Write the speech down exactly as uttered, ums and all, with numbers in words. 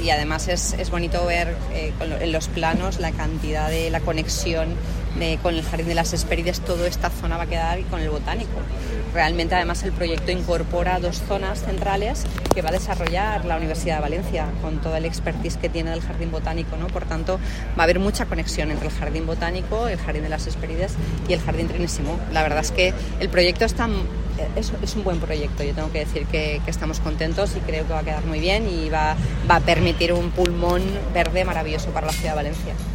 y además es, es bonito ver eh, con lo, en los planos la cantidad de la conexión de, con el Jardín de las Hespérides. Toda esta zona va a quedar con el botánico. Realmente además el proyecto incorpora dos zonas centrales que va a desarrollar la Universidad de Valencia con todo el expertise que tiene del Jardín Botánico, ¿no? Por tanto, va a haber mucha conexión entre el Jardín Botánico, el Jardín de las Hespérides y el Jardín Trinísimo. La verdad es que el proyecto está, es, es un buen proyecto. Yo tengo que decir que, que estamos contentos y creo que va a quedar muy bien y va, va a permitir un pulmón verde maravilloso para la ciudad de Valencia.